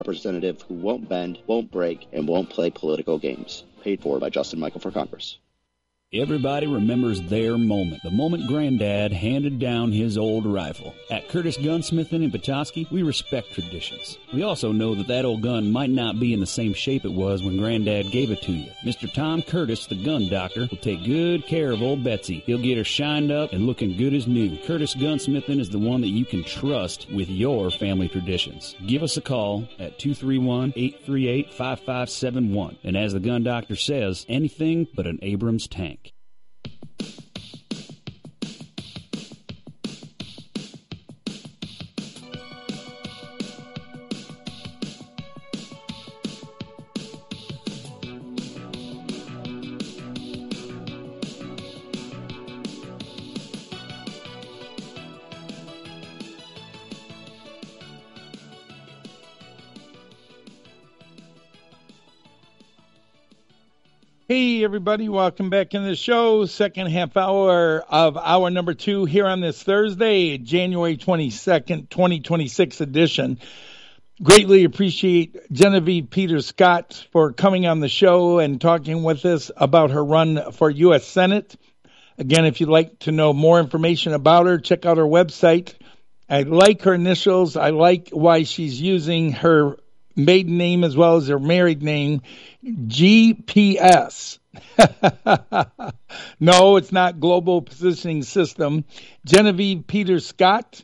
representative who won't bend, won't break, and won't play political games. Paid for by Justin Michael for Congress. Everybody remembers their moment, the moment Granddad handed down his old rifle. At Curtis Gunsmithing in Petoskey, we respect traditions. We also know that old gun might not be in the same shape it was when Granddad gave it to you. Mr. Tom Curtis, the gun doctor, will take good care of old Betsy. He'll get her shined up and looking good as new. Curtis Gunsmithing is the one that you can trust with your family traditions. Give us a call at 231-838-5571. And as the gun doctor says, anything but an Abrams tank. Hey, everybody. Welcome back in the show. Second half hour of hour number 2 here on this Thursday, January 22nd, 2026 edition. Greatly appreciate Genevieve Peters-Scott for coming on the show and talking with us about her run for U.S. Senate. Again, if you'd like to know more information about her, check out her website. I like her initials. I like why she's using her maiden name as well as her married name, GPS. No, it's not Global Positioning System. Genevieve Peters-Scott,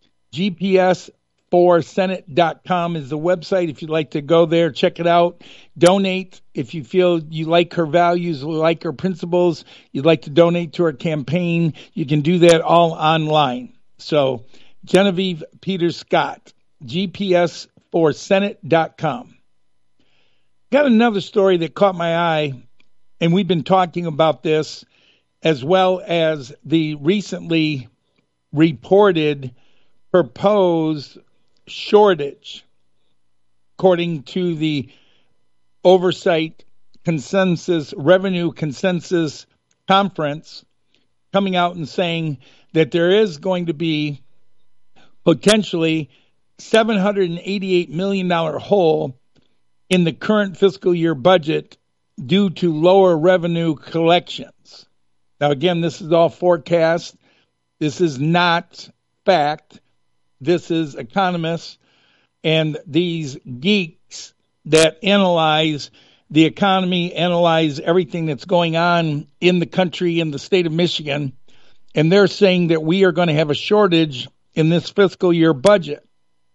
GPS4Senate.com is the website. If you'd like to go there, check it out. Donate if you feel you like her values, like her principles, you'd like to donate to her campaign. You can do that all online. So, Genevieve Peters-Scott, GPS4Senate.com. Got another story that caught my eye, and we've been talking about this as well as the recently reported proposed shortage, according to the Oversight Consensus, Revenue Consensus Conference, coming out and saying that there is going to be potentially $788 million hole in the current fiscal year budget due to lower revenue collections. Now, again, this is all forecast. This is not fact. This is economists and these geeks that analyze the economy, analyze everything that's going on in the country, in the state of Michigan, and they're saying that we are going to have a shortage in this fiscal year budget.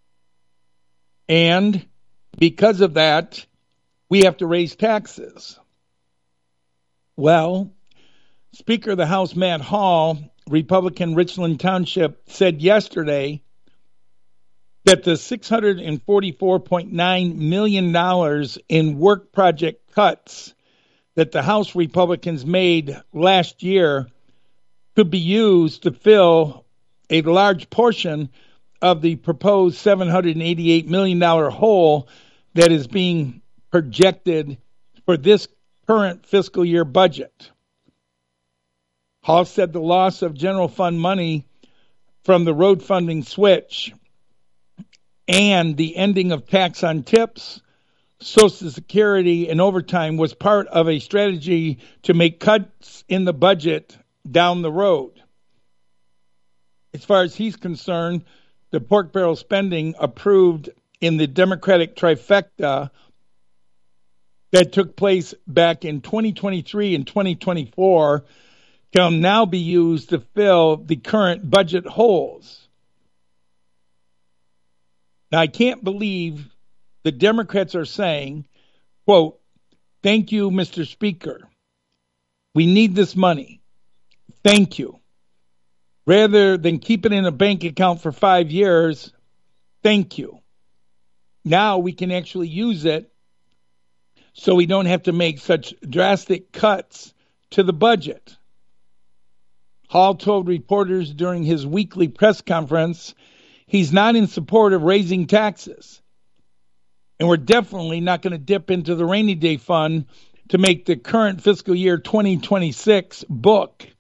And because of that, we have to raise taxes. Well, Speaker of the House Matt Hall, Republican Richland Township, said yesterday that the $644.9 million in work project cuts that the House Republicans made last year could be used to fill a large portion of the proposed $788 million hole that is being projected for this current fiscal year budget. Hall said the loss of general fund money from the road funding switch and the ending of tax on tips, Social Security, and overtime was part of a strategy to make cuts in the budget down the road. As far as he's concerned, the pork barrel spending approved in the Democratic trifecta that took place back in 2023 and 2024 can now be used to fill the current budget holes. Now, I can't believe the Democrats are saying, quote, "Thank you, Mr. Speaker. We need this money. Thank you. Rather than keep it in a bank account for 5 years, thank you. Now we can actually use it so we don't have to make such drastic cuts to the budget." Hall told reporters during his weekly press conference he's not in support of raising taxes. And we're definitely not going to dip into the rainy day fund to make the current fiscal year 2026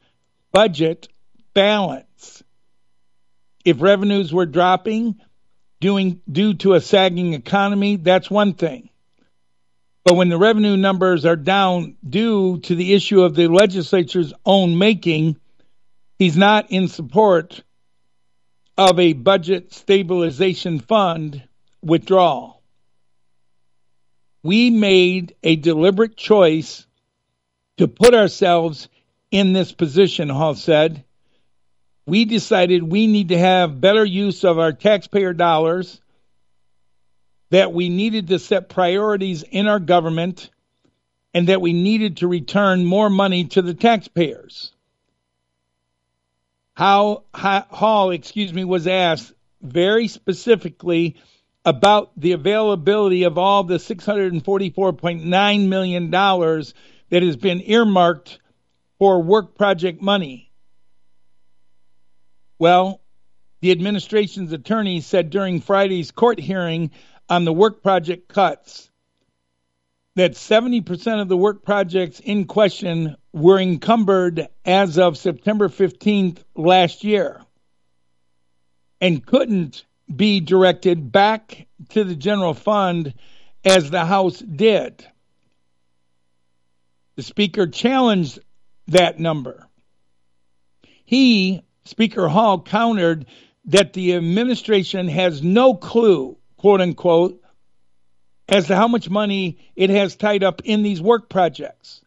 budget balance. If revenues were dropping due to a sagging economy, that's one thing. But when the revenue numbers are down due to the issue of the legislature's own making, he's not in support of a budget stabilization fund withdrawal. We made a deliberate choice to put ourselves in this position, Hall said. We decided we need to have better use of our taxpayer dollars, that we needed to set priorities in our government, and that we needed to return more money to the taxpayers. Hall, was asked very specifically about the availability of all the $644.9 million that has been earmarked for work project money. Well, the administration's attorney said during Friday's court hearing on the work project cuts that 70% of the work projects in question were encumbered as of September 15th last year and couldn't be directed back to the general fund as the House did. The Speaker challenged that number. Speaker Hall countered that the administration has no clue, quote unquote, as to how much money it has tied up in these work projects.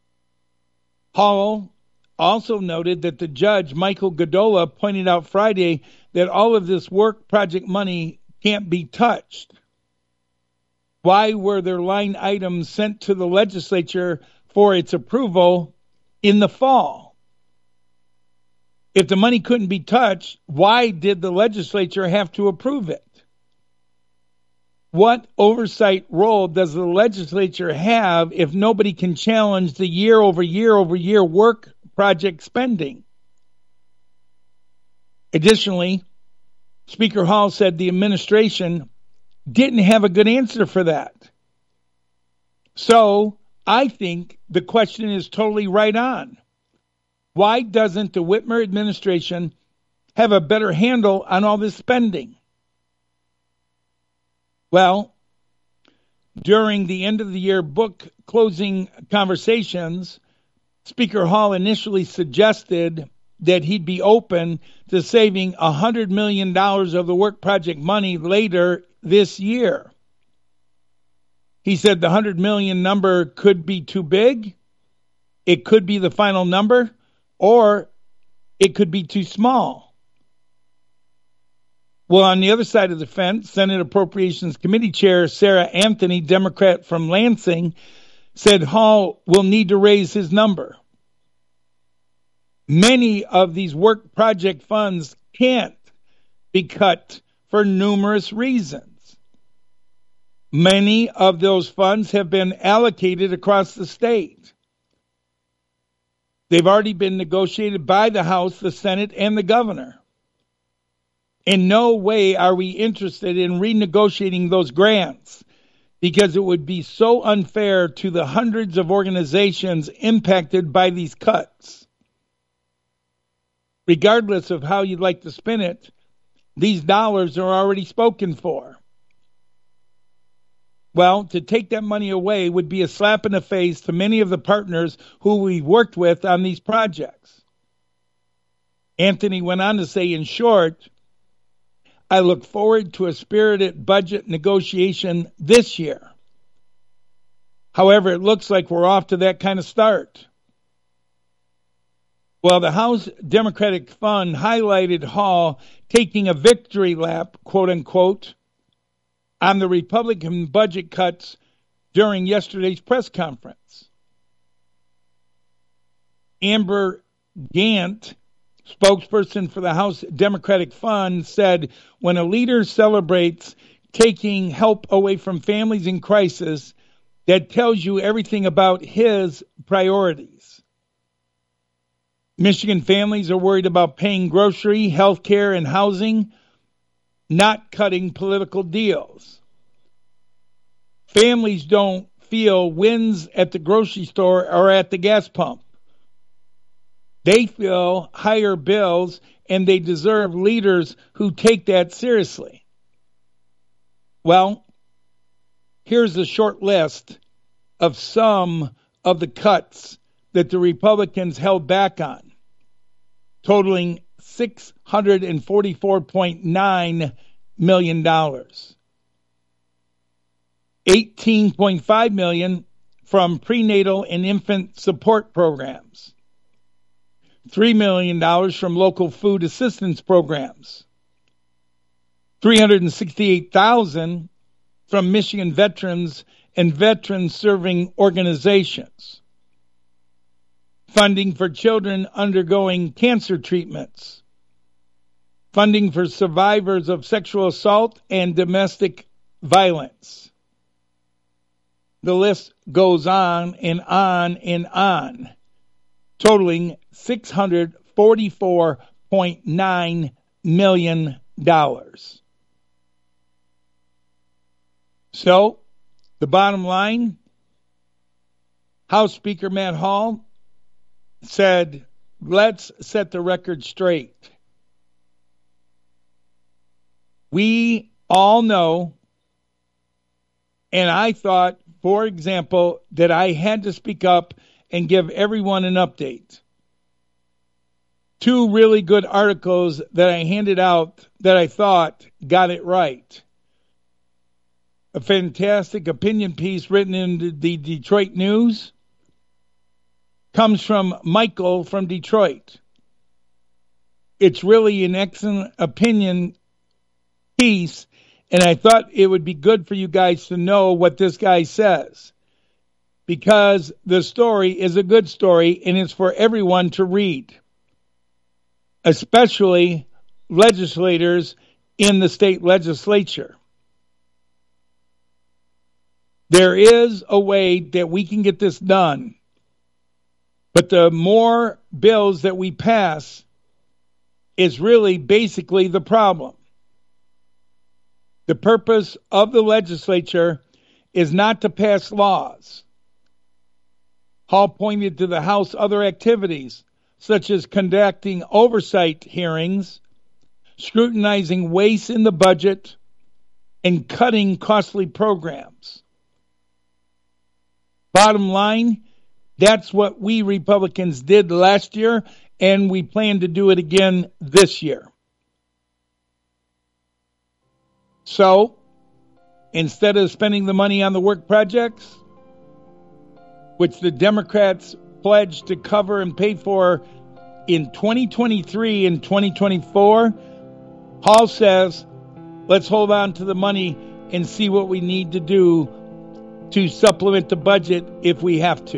Hall also noted that the judge, Michael Godola, pointed out Friday that all of this work project money can't be touched. Why were there line items sent to the legislature for its approval in the fall? If the money couldn't be touched, why did the legislature have to approve it? What oversight role does the legislature have if nobody can challenge the year over year work project spending? Additionally, Speaker Hall said the administration didn't have a good answer for that. So I think the question is totally right on. Why doesn't the Whitmer administration have a better handle on all this spending? Well, during the end of the year book closing conversations, Speaker Hall initially suggested that he'd be open to saving $100 million of the work project money later this year. He said the $100 million number could be too big, it could be the final number, or it could be too small. Well, on the other side of the fence, Senate Appropriations Committee Chair Sarah Anthony, Democrat from Lansing, said Hall will need to raise his number. Many of these work project funds can't be cut for numerous reasons. Many of those funds have been allocated across the state. They've already been negotiated by the House, the Senate, and the governor. In no way are we interested in renegotiating those grants because it would be so unfair to the hundreds of organizations impacted by these cuts. Regardless of how you'd like to spin it, these dollars are already spoken for. Well, to take that money away would be a slap in the face to many of the partners who we worked with on these projects. Anthony went on to say, in short, I look forward to a spirited budget negotiation this year. However, it looks like we're off to that kind of start. Well, the House Democratic Fund highlighted Hall taking a victory lap, quote unquote, on the Republican budget cuts during yesterday's press conference. Amber Gant, spokesperson for the House Democratic Fund, said when a leader celebrates taking help away from families in crisis, that tells you everything about his priorities. Michigan families are worried about paying grocery, health care, and housing, not cutting political deals. Families don't feel wins at the grocery store or at the gas pump. They feel higher bills, and they deserve leaders who take that seriously. Well, here's a short list of some of the cuts that the Republicans held back on, totaling $644.9 million. $18.5 million from prenatal and infant support programs. $3 million from local food assistance programs. $368,000 from Michigan veterans and veteran-serving organizations. Funding for children undergoing cancer treatments. Funding for survivors of sexual assault and domestic violence. The list goes on and on and on, totaling $644.9 million. So, the bottom line, House Speaker Matt Hall said, let's set the record straight. We all know, and I thought, for example, that I had to speak up and give everyone an update. 2 really good articles that I handed out that I thought got it right. A fantastic opinion piece written in the Detroit News comes from Michael from Detroit. It's really an excellent opinion piece, and I thought it would be good for you guys to know what this guy says, because the story is a good story and it's for everyone to read, especially legislators in the state legislature. There is a way that we can get this done, but the more bills that we pass is really basically the problem. The purpose of the legislature is not to pass laws. Hall pointed to the House other activities, such as conducting oversight hearings, scrutinizing waste in the budget, and cutting costly programs. Bottom line, that's what we Republicans did last year, and we plan to do it again this year. So, instead of spending the money on the work projects, which the Democrats pledged to cover and pay for in 2023 and 2024, Hall says, let's hold on to the money and see what we need to do to supplement the budget if we have to.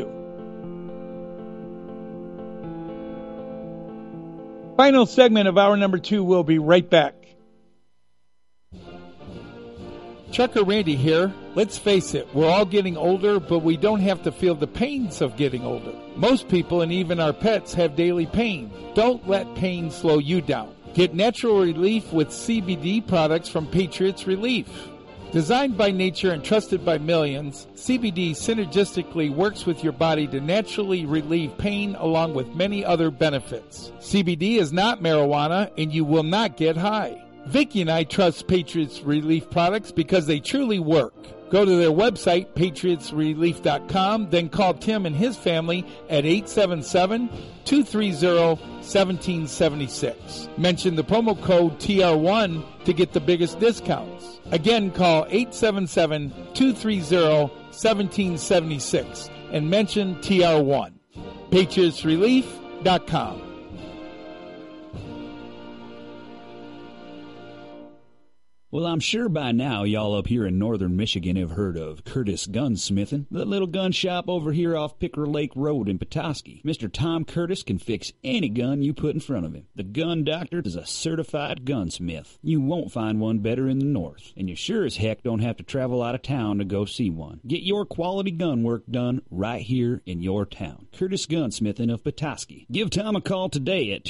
Final segment of hour number 2. We'll be right back. Trucker Randy here. Let's face it, we're all getting older, but we don't have to feel the pains of getting older. Most people and even our pets have daily pain. Don't let pain slow you down. Get natural relief with CBD products from Patriots Relief. Designed by nature and trusted by millions, CBD synergistically works with your body to naturally relieve pain along with many other benefits. CBD is not marijuana and you will not get high. Vicki and I trust Patriots Relief products because they truly work. Go to their website, patriotsrelief.com, then call Tim and his family at 877-230-1776. Mention the promo code TR1 to get the biggest discounts. Again, call 877-230-1776 and mention TR1. patriotsrelief.com. Well, I'm sure by now y'all up here in northern Michigan have heard of Curtis Gunsmithing, the little gun shop over here off Picker Lake Road in Petoskey. Mr. Tom Curtis can fix any gun you put in front of him. The Gun Doctor is a certified gunsmith. You won't find one better in the north, and you sure as heck don't have to travel out of town to go see one. Get your quality gun work done right here in your town. Curtis Gunsmithing of Petoskey. Give Tom a call today at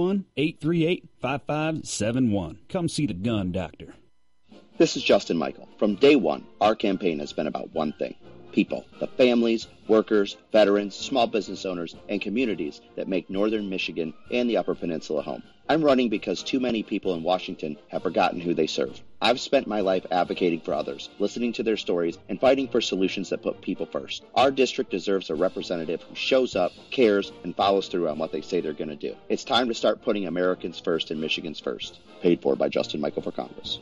231-838-5571. Come see the Gun Doctor. This is Justin Michael. From day one, our campaign has been about one thing: people, the families, workers, veterans, small business owners, and communities that make northern Michigan and the Upper Peninsula home. I'm running because too many people in Washington have forgotten who they serve. I've spent my life advocating for others, listening to their stories, and fighting for solutions that put people first. Our district deserves a representative who shows up, cares, and follows through on what they say they're going to do. It's time to start putting Americans first and Michigan's first. Paid for by Justin Michael for Congress.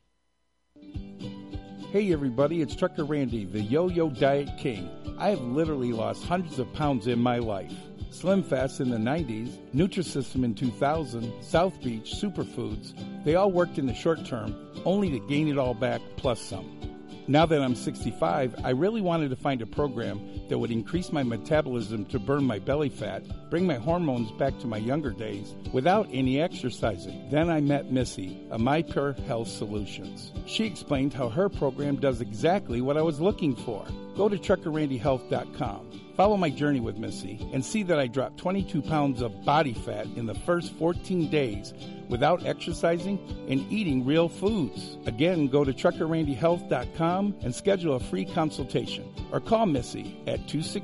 Hey everybody, it's Trucker Randy, the Yo-Yo Diet King. I have literally lost hundreds of pounds in my life. Slim Fast in the 90s, Nutrisystem in 2000, South Beach, Superfoods, they all worked in the short term, only to gain it all back plus some. Now that I'm 65, I really wanted to find a program that would increase my metabolism to burn my belly fat, bring my hormones back to my younger days, without any exercising. Then I met Missy, of My Pure Health Solutions. She explained how her program does exactly what I was looking for. Go to TruckerRandyHealth.com. Follow my journey with Missy and see that I dropped 22 pounds of body fat in the first 14 days without exercising and eating real foods. Again, go to TruckerRandyHealth.com and schedule a free consultation or call Missy at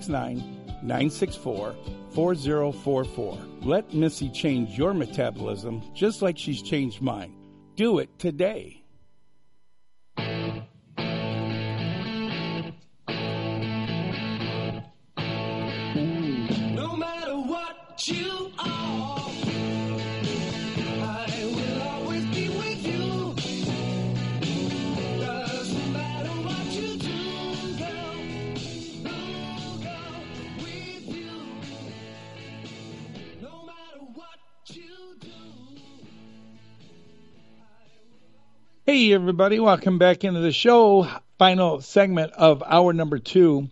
269-964-4044. Let Missy change your metabolism just like she's changed mine. Do it today. You are, I will always be with you. Doesn't matter what you do, girl, I'll go with you. No matter what you do. Hey everybody, welcome back into the show. Final segment of hour number 2.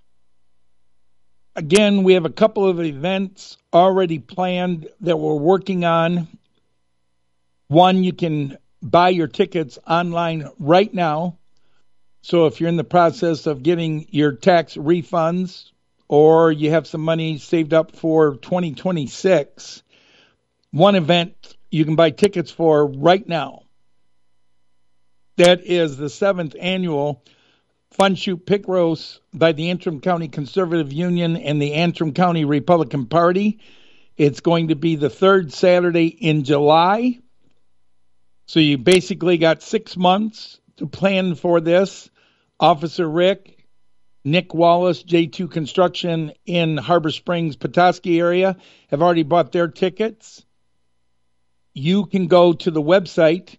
Again, we have a couple of events already planned that we're working on. One, you can buy your tickets online right now. So if you're in the process of getting your tax refunds or you have some money saved up for 2026, one event you can buy tickets for right now. That is the 7th annual Fun Shoot Pick Roast by the Antrim County Conservative Union and the Antrim County Republican Party. It's going to be the 3rd Saturday in July. So you basically got 6 months to plan for this. Officer Rick, Nick Wallace, J2 Construction in Harbor Springs, Petoskey area have already bought their tickets. You can go to the website,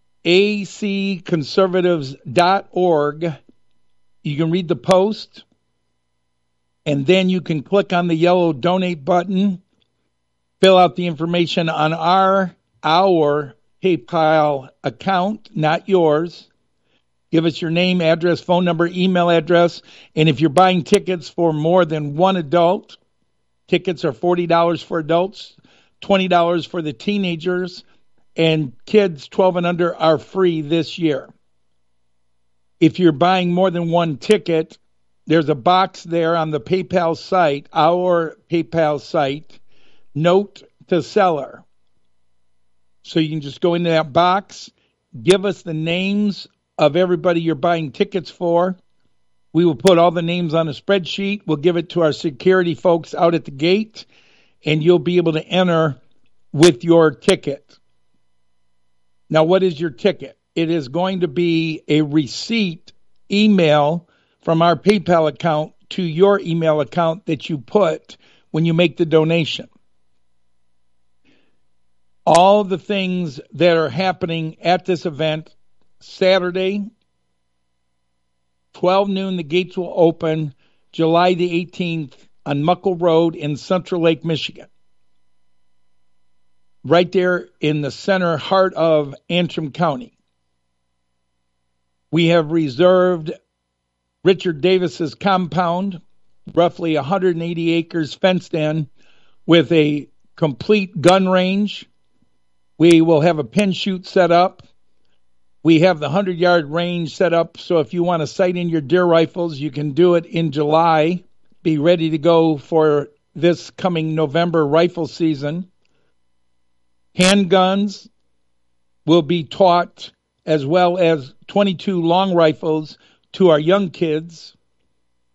acconservatives.org. You can read the post, and then you can click on the yellow donate button, fill out the information on our PayPal account, not yours. Give us your name, address, phone number, email address, and if you're buying tickets for more than one adult, tickets are $40 for adults, $20 for the teenagers, and kids 12 and under are free this year. If you're buying more than one ticket, there's a box there on the PayPal site, our PayPal site, note to seller. So you can just go into that box, give us the names of everybody you're buying tickets for. We will put all the names on a spreadsheet. We'll give it to our security folks out at the gate, and you'll be able to enter with your ticket. Now, what is your ticket? It is going to be a receipt email from our PayPal account to your email account that you put when you make the donation. All the things that are happening at this event, Saturday, 12 noon, the gates will open, July the 18th on Muckle Road in Central Lake, Michigan. Right there in the center heart of Antrim County. We have reserved Richard Davis's compound, roughly 180 acres fenced in, with a complete gun range. We will have a pin shoot set up. We have the 100-yard range set up, so if you want to sight in your deer rifles, you can do it in July. Be ready to go for this coming November rifle season. Handguns will be taught, as well as 22 long rifles to our young kids.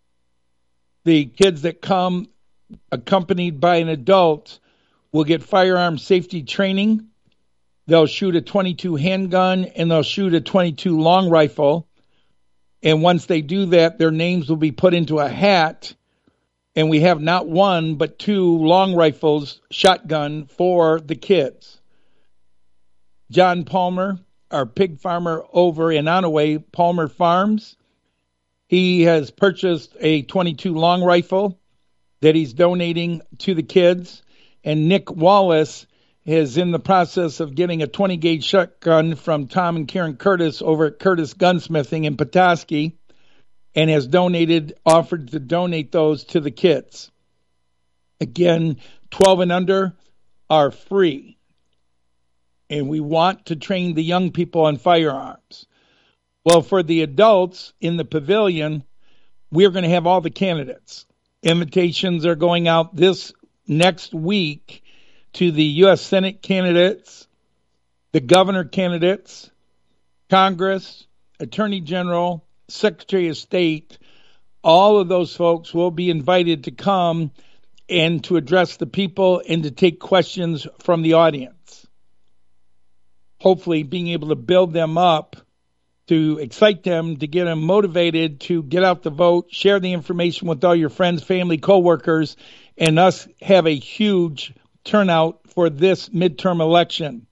The kids that come accompanied by an adult will get firearm safety training. They'll shoot a .22 handgun and they'll shoot a .22 long rifle. And once they do that, their names will be put into a hat. And we have not one, but 2 long rifles, shotgun, for the kids. John Palmer, our pig farmer over in Onaway, Palmer Farms, he has purchased a .22 long rifle that he's donating to the kids. And Nick Wallace is in the process of getting a 20-gauge shotgun from Tom and Karen Curtis over at Curtis Gunsmithing in Petoskey, and has offered to donate those to the kids. Again, 12 and under are free. And we want to train the young people on firearms. Well, for the adults in the pavilion, we're going to have all the candidates. Invitations are going out this next week to the U.S. Senate candidates, the governor candidates, Congress, Attorney General, Secretary of State. All of those folks will be invited to come and to address the people and to take questions from the audience. Hopefully being able to build them up, to excite them, to get them motivated to get out the vote, share the information with all your friends, family, coworkers, and us have a huge turnout for this midterm election.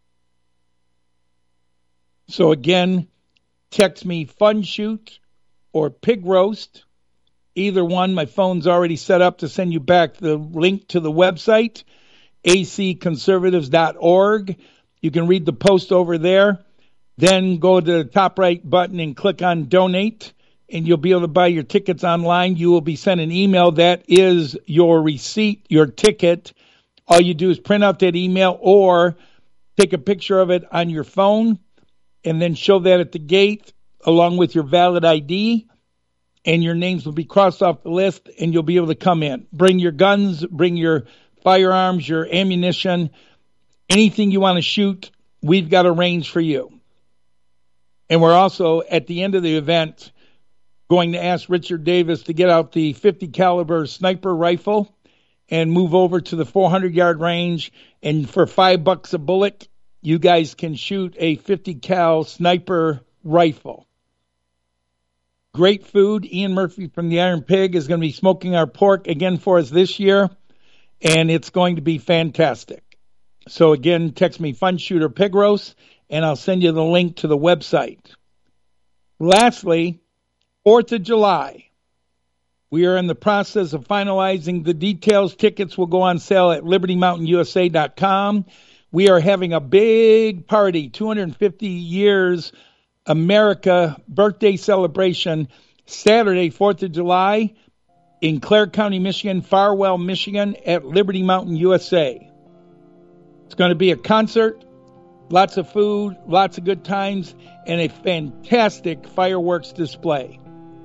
So again, text me fun shoot or pig roast. Either one, my phone's already set up to send you back the link to the website, acconservatives.org. You can read the post over there. Then go to the top right button and click on donate, and you'll be able to buy your tickets online. You will be sent an email that is your receipt, your ticket. All you do is print out that email or take a picture of it on your phone and then show that at the gate along with your valid ID, and your names will be crossed off the list and you'll be able to come in. Bring your guns, bring your firearms, your ammunition, anything you want to shoot, we've got a range for you. And we're also, at the end of the event, going to ask Richard Davis to get out the .50 caliber sniper rifle and move over to the 400-yard range. And for $5 a bullet, you guys can shoot a .50 cal sniper rifle. Great food. Ian Murphy from the Iron Pig is going to be smoking our pork again for us this year, and it's going to be fantastic. So again, text me fun shooter pig roast, and I'll send you the link to the website. Lastly, 4th of July. We are in the process of finalizing the details. Tickets will go on sale at libertymountainusa.com. We are having a big party, 250 years America birthday celebration, Saturday, 4th of July, in Clare County, Michigan, Farwell, Michigan, at Liberty Mountain USA. It's going to be a concert, lots of food, lots of good times, and a fantastic fireworks display.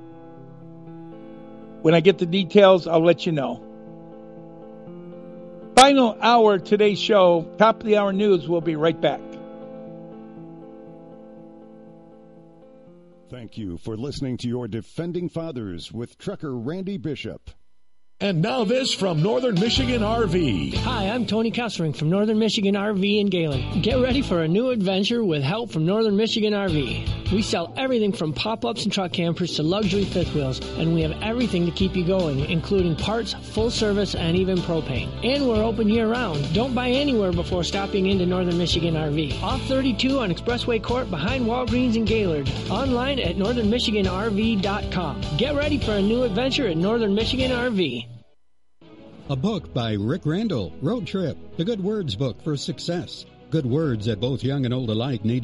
When I get the details, I'll let you know. Final hour today's show, top of the hour news. We'll be right back. Thank you for listening to your Defending Fathers with Trucker Randy Bishop. And now this from Northern Michigan RV. Hi, I'm Tony Kessering from Northern Michigan RV in Gaylord. Get ready for a new adventure with help from Northern Michigan RV. We sell everything from pop-ups and truck campers to luxury fifth wheels, and we have everything to keep you going, including parts, full service, and even propane. And we're open year-round. Don't buy anywhere before stopping into Northern Michigan RV. Off 32 on Expressway Court behind Walgreens in Gaylord. Online at northernmichiganrv.com. Get ready for a new adventure at Northern Michigan RV. A book by Rick Randall, Road Trip, the Good Words book for success. Good words that both young and old alike need